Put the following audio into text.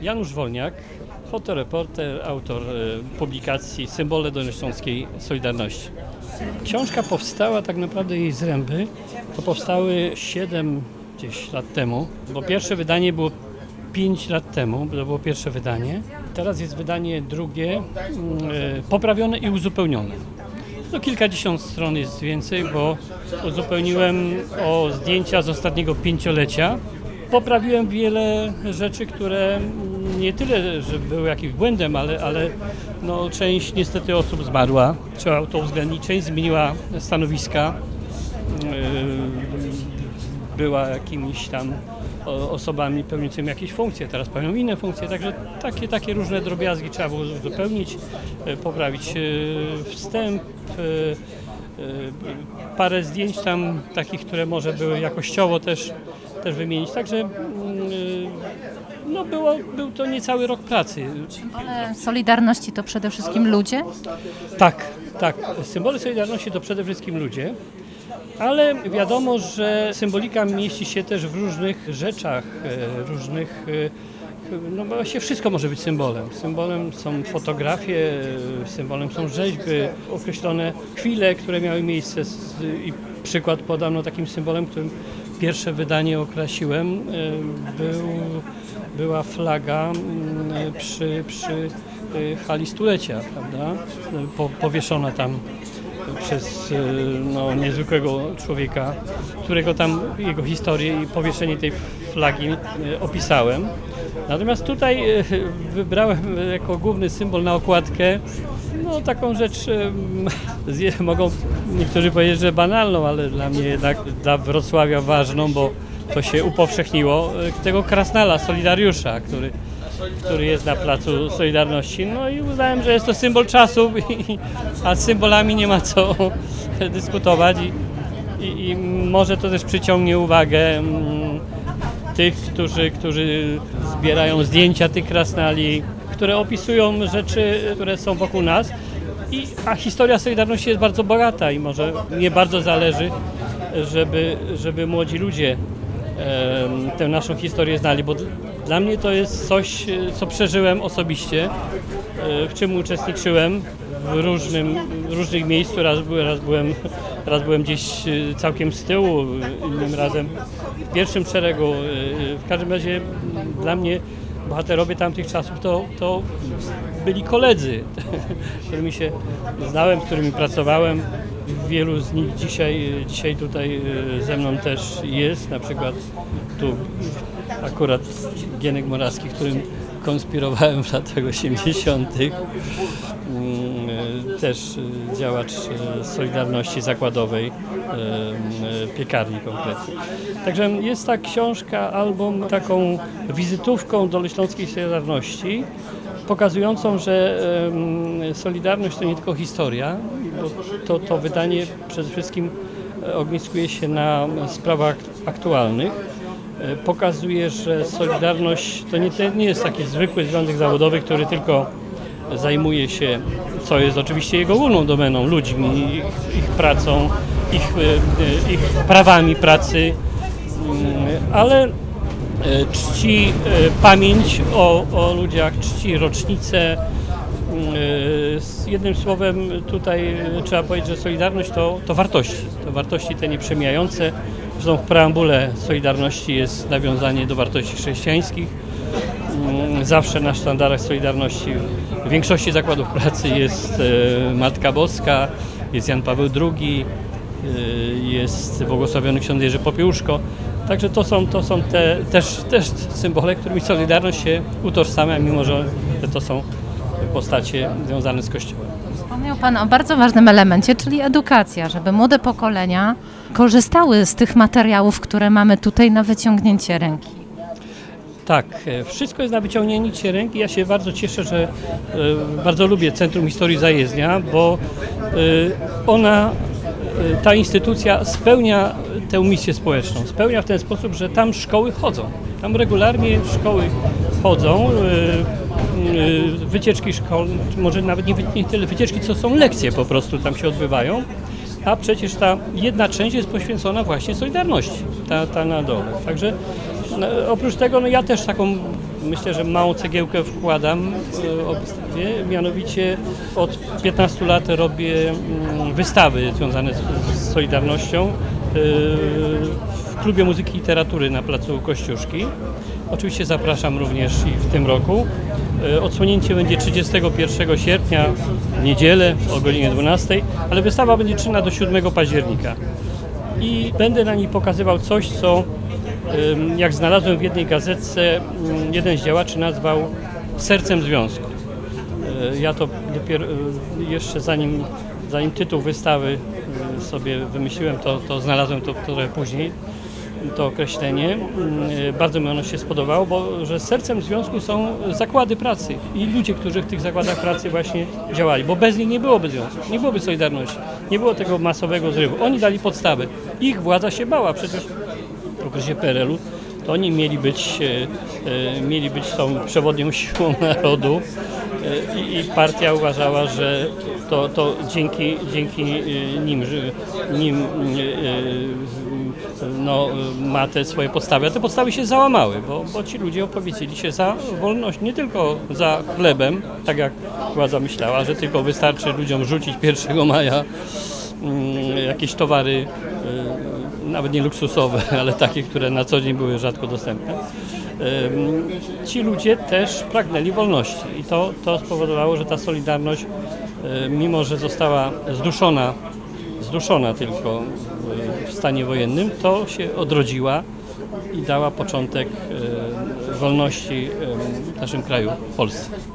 Janusz Wolniak, fotoreporter, autor publikacji Symbole Dolnośląskiej Solidarności. Książka powstała tak naprawdę, jej zręby to powstały 7 gdzieś lat temu, bo pierwsze wydanie było 5 lat temu, to było pierwsze wydanie. Teraz jest wydanie drugie, poprawione i uzupełnione. No kilkadziesiąt stron jest więcej, bo uzupełniłem o zdjęcia z ostatniego 5-lecia. Poprawiłem wiele rzeczy, które nie tyle, że były jakimś błędem, ale no, część niestety osób zmarła. Trzeba to uwzględnić. Część zmieniła stanowiska. Była jakimiś tam osobami pełniącymi jakieś funkcje, teraz pełnią inne funkcje, także takie różne drobiazgi trzeba było uzupełnić, poprawić wstęp, parę zdjęć tam takich, które może były jakościowo też wymienić, także no był to niecały rok pracy. Ale Solidarności to przede wszystkim ludzie? Tak. Symbole Solidarności to przede wszystkim ludzie. Ale wiadomo, że symbolika mieści się też w różnych rzeczach, no właściwie wszystko może być symbolem. Symbolem są fotografie, symbolem są rzeźby, określone chwile, które miały miejsce i przykład podam, no takim symbolem, którym pierwsze wydanie okrasiłem, była flaga przy hali stulecia, prawda, powieszona tam przez niezwykłego człowieka, którego tam jego historię i powieszenie tej flagi opisałem. Natomiast tutaj wybrałem jako główny symbol na okładkę taką rzecz, mogą niektórzy powiedzieć, że banalną, ale dla mnie jednak dla Wrocławia ważną, bo to się upowszechniło, tego krasnala, Solidariusza, który jest na Placu Solidarności. No i uznałem, że jest to symbol czasów, a z symbolami nie ma co dyskutować i może to też przyciągnie uwagę tych, którzy zbierają zdjęcia tych krasnali, które opisują rzeczy, które są wokół nas. A historia Solidarności jest bardzo bogata i może mnie bardzo zależy, żeby młodzi ludzie tę naszą historię znali, bo dla mnie to jest coś, co przeżyłem osobiście, w czym uczestniczyłem w różnych miejscach. Raz byłem gdzieś całkiem z tyłu, innym razem w pierwszym szeregu. W każdym razie dla mnie bohaterowie tamtych czasów to byli koledzy, z którymi się znałem, z którymi pracowałem. Wielu z nich dzisiaj tutaj ze mną też jest, na przykład tu akurat Gienek Morawski, którym konspirowałem w latach 80. Też działacz Solidarności Zakładowej, piekarni konkretnie. Także jest ta książka, album taką wizytówką Dolnośląskiej Solidarności, pokazującą, że Solidarność to nie tylko historia, bo to wydanie przede wszystkim ogniskuje się na sprawach aktualnych. Pokazuje, że Solidarność to nie jest taki zwykły związek zawodowy, który tylko zajmuje się, co jest oczywiście jego główną domeną, ludźmi, ich pracą, ich prawami pracy, ale czci pamięć o ludziach, czci rocznice. Jednym słowem tutaj trzeba powiedzieć, że Solidarność to wartości te nieprzemijające. Zresztą w preambule Solidarności jest nawiązanie do wartości chrześcijańskich. Zawsze na sztandarach Solidarności w większości zakładów pracy jest Matka Boska, jest Jan Paweł II, jest błogosławiony ksiądz Jerzy Popiełuszko. Także to są też symbole, którymi Solidarność się utożsamia, mimo że to są postacie związane z Kościołem. Wspomniał Pan o bardzo ważnym elemencie, czyli edukacja, żeby młode pokolenia korzystały z tych materiałów, które mamy tutaj na wyciągnięcie ręki. Tak, wszystko jest na wyciągnięcie ręki. Ja się bardzo cieszę, że bardzo lubię Centrum Historii Zajezdnia, bo ta instytucja spełnia tę misję społeczną. Spełnia w ten sposób, że tam szkoły chodzą. Tam regularnie szkoły chodzą, wycieczki szkolne, może nawet nie tyle wycieczki, co są lekcje po prostu tam się odbywają. A przecież ta jedna część jest poświęcona właśnie Solidarności, ta na dole. Także oprócz tego ja też taką myślę, że małą cegiełkę wkładam o wystawie. Mianowicie od 15 lat robię wystawy związane z Solidarnością w Klubie Muzyki i Literatury na placu Kościuszki. Oczywiście zapraszam również i w tym roku. Odsłonięcie będzie 31 sierpnia, w niedzielę o godzinie 12, ale wystawa będzie czynna do 7 października. I będę na niej pokazywał coś, co jak znalazłem w jednej gazetce, jeden z działaczy nazwał sercem związku. Ja to dopiero jeszcze zanim tytuł wystawy sobie wymyśliłem, to znalazłem to trochę później, to określenie. Bardzo mi ono się spodobało, bo że sercem związku są zakłady pracy i ludzie, którzy w tych zakładach pracy właśnie działali, bo bez nich nie byłoby związku, nie byłoby Solidarności, nie było tego masowego zrywu. Oni dali podstawę. Ich władza się bała, przecież w okresie PRL-u to oni mieli być tą przewodnią siłą narodu i partia uważała, że to dzięki nim ma te swoje podstawy, a te podstawy się załamały, bo ci ludzie opowiedzieli się za wolność, nie tylko za chlebem, tak jak władza myślała, że tylko wystarczy ludziom rzucić 1 maja jakieś towary, nawet nie luksusowe, ale takie, które na co dzień były rzadko dostępne. Ci ludzie też pragnęli wolności i to spowodowało, że ta Solidarność, mimo że została zduszona tylko w stanie wojennym, to się odrodziła i dała początek wolności w naszym kraju, w Polsce.